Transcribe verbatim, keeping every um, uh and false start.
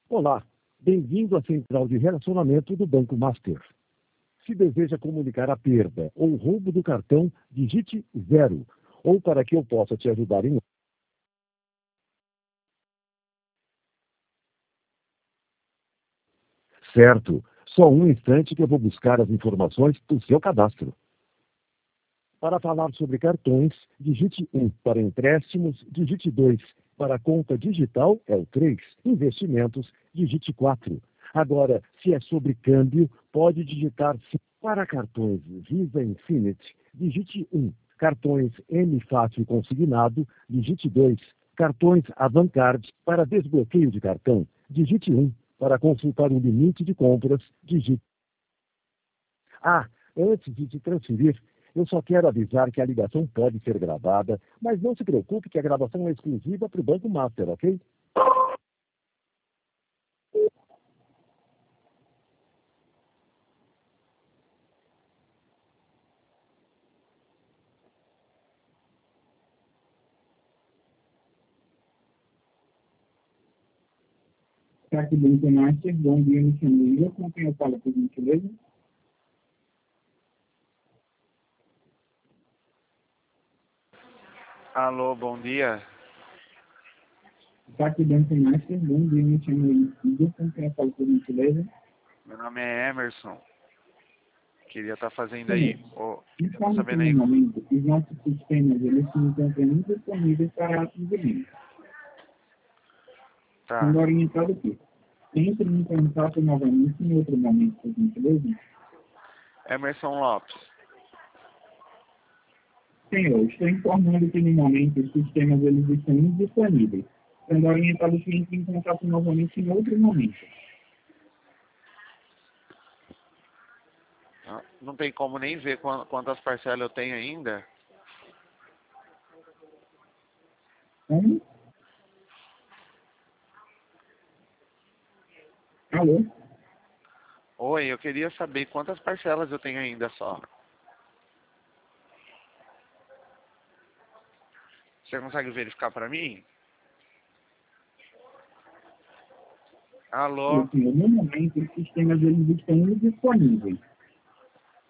Olá, bem-vindo à central de relacionamento do Banco Master. Se deseja comunicar a perda ou roubo do cartão, digite zero. Ou para que eu possa te ajudar em... Certo, só um instante que eu vou buscar as informações do seu cadastro. Para falar sobre cartões, digite um. Para empréstimos, digite dois. Para conta digital, é o três. Investimentos, digite quatro. Agora, se é sobre câmbio, pode digitar cinco. Para cartões Visa Infinite, digite um. Cartões M Fácil Consignado, digite dois. Cartões Avantcard, para desbloqueio de cartão, digite um. Para consultar o limite de compras, digite... Ah, antes de te transferir, eu só quero avisar que a ligação pode ser gravada, mas não se preocupe que a gravação é exclusiva para o Banco Master, ok? Tá aqui Banco Master, bom dia, me chamo Igor, com quem eu falo por gentileza? Alô, bom dia. Tá aqui Banco Master, bom dia, me chamo Igor, com quem eu falo por gentileza? Meu nome é Emerson. Queria estar fazendo aí. Sim, Oh, eu tô informe que sabendo no aí. momento os nossos sistemas eles se encontram indisponíveis para atendimento. Tá. Sendo orientado que entre em contato novamente em outro momento, por gentileza? Emerson Lopes. Senhor, estou informando que no momento os sistemas eles estão indisponíveis. Sendo orientado que entre em contato novamente em outro momento. Ah, não tem como nem ver quan- quantas parcelas eu tenho ainda. Como? Alô? Oi, eu queria saber quantas parcelas eu tenho ainda só. Você consegue verificar pra mim? Alô? Assim, no momento, os sistemas eles estão indisponíveis.